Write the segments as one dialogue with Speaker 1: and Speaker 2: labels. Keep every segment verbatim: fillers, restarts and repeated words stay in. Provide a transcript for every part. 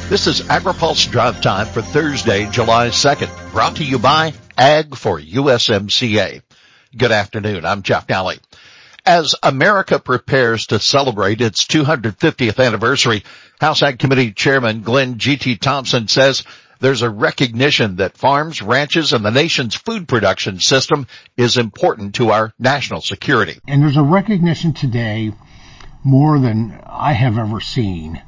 Speaker 1: This is AgriPulse Drive Time for Thursday, July second, brought to you by Ag for U S M C A. Good afternoon. I'm Jeff Daly. As America prepares to celebrate its two hundred fiftieth anniversary, House Ag Committee Chairman Glenn G T. Thompson says there's a recognition that farms, ranches, and the nation's food production system is important to our national security.
Speaker 2: And there's a recognition today, more than I have ever seen,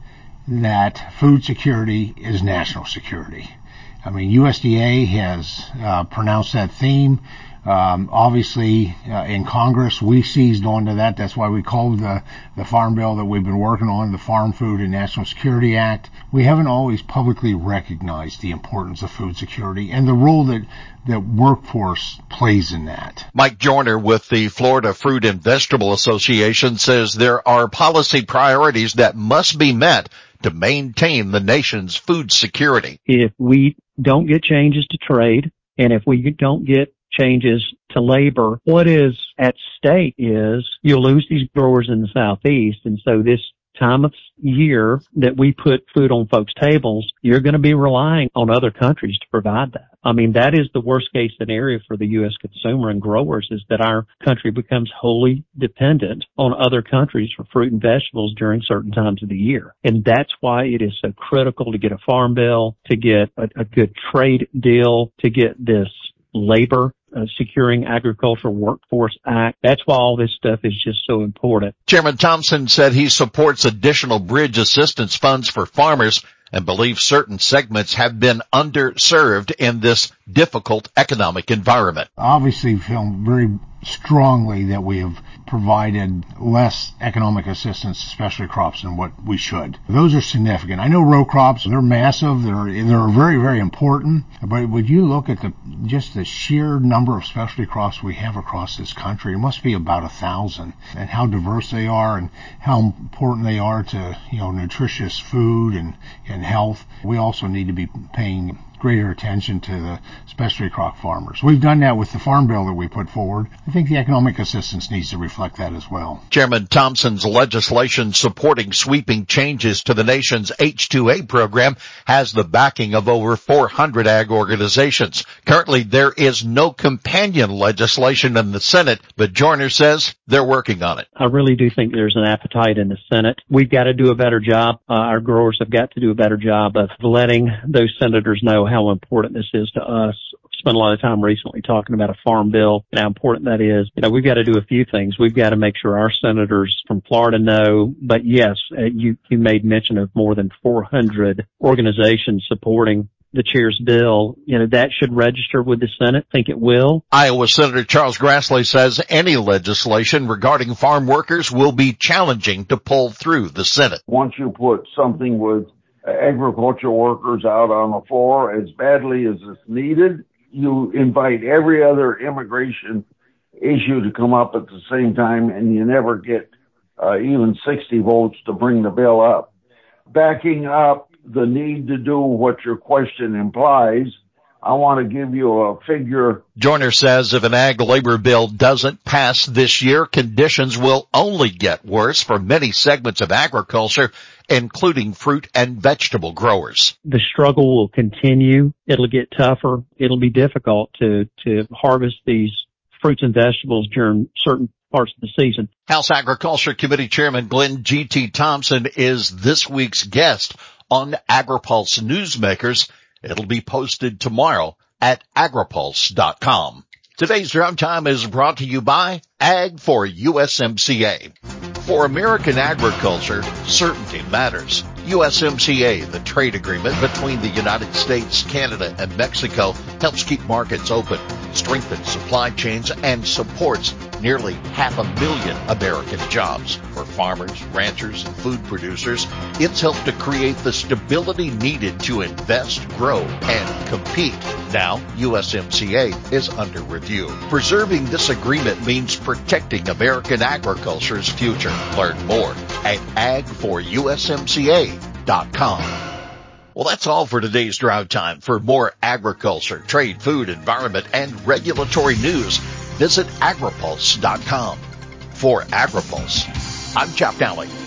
Speaker 2: that food security is national security. I mean, U S D A has uh, pronounced that theme. Um, obviously, uh, in Congress, we seized onto that. That's why we called the, the farm bill that we've been working on the Farm Food and National Security Act. We haven't always publicly recognized the importance of food security and the role that, that workforce plays in that.
Speaker 1: Mike Joyner with the Florida Fruit and Vegetable Association says there are policy priorities that must be met to maintain the nation's food security.
Speaker 3: If we don't get changes to trade, and if we don't get changes to labor, what is at stake is you'll lose these growers in the Southeast. And so this time of year that we put food on folks' tables, you're going to be relying on other countries to provide that. I mean, that is the worst case scenario for the U S consumer and growers, is that our country becomes wholly dependent on other countries for fruit and vegetables during certain times of the year. And that's why it is so critical to get a farm bill, to get a, a good trade deal, to get this labor Uh, Securing Agricultural Workforce Act. That's why all this stuff is just so important.
Speaker 1: Chairman Thompson said he supports additional bridge assistance funds for farmers and believes certain segments have been underserved in this difficult economic environment.
Speaker 2: Obviously, feel very strongly that we have provided less economic assistance to specialty crops than what we should. Those are significant. I know row crops, they're massive, they're they're very, very important, but would you look at the just the sheer number of specialty crops we have across this country, it must be about a thousand, and how diverse they are and how important they are to, you know, nutritious food and, and health. We also need to be paying greater attention to the specialty crop farmers. We've done that with the farm bill that we put forward. I think the economic assistance needs to reflect that as well.
Speaker 1: Chairman Thompson's legislation supporting sweeping changes to the nation's H two A program has the backing of over four hundred ag organizations. Currently, there is no companion legislation in the Senate, but Joyner says they're working on it.
Speaker 3: I really do think there's an appetite in the Senate. We've got to do a better job. Uh, our growers have got to do a better job of letting those senators know how important this is to us. I've spent a lot of time recently talking about a farm bill and how important that is. You know, we've got to do a few things. We've got to make sure our senators from Florida know, but yes, uh, you, you made mention of more than four hundred organizations supporting the chair's bill. You know, that should register with the Senate. I think it will.
Speaker 1: Iowa Senator Charles Grassley says any legislation regarding farm workers will be challenging to pull through the Senate.
Speaker 4: Once you put something with agricultural workers out on the floor as badly as it's needed, you invite every other immigration issue to come up at the same time, and you never get uh, even sixty votes to bring the bill up. Backing up the need to do what your question implies, I want to give you a figure.
Speaker 1: Joyner says if an ag labor bill doesn't pass this year, conditions will only get worse for many segments of agriculture, including fruit and vegetable growers.
Speaker 3: The struggle will continue. It'll get tougher. It'll be difficult to, to harvest these fruits and vegetables during certain parts of the season.
Speaker 1: House Agriculture Committee Chairman Glenn G T. Thompson is this week's guest on AgriPulse Newsmakers. It'll be posted tomorrow at agripulse dot com. Today's Drive Time is brought to you by Ag for U S M C A. For American agriculture, certainty matters. U S M C A, the trade agreement between the United States, Canada, and Mexico, helps keep markets open, strengthens supply chains, and supports nearly half a million American jobs. For farmers, ranchers, and food producers, it's helped to create the stability needed to invest, grow, and compete. Now, U S M C A is under review. Preserving this agreement means protecting American agriculture's future. Learn more at ag for U S M C A dot com. Well, that's all for today's Drive Time. For more agriculture, trade, food, environment, and regulatory news, visit agripulse dot com. For AgriPulse, I'm Jeff Daly.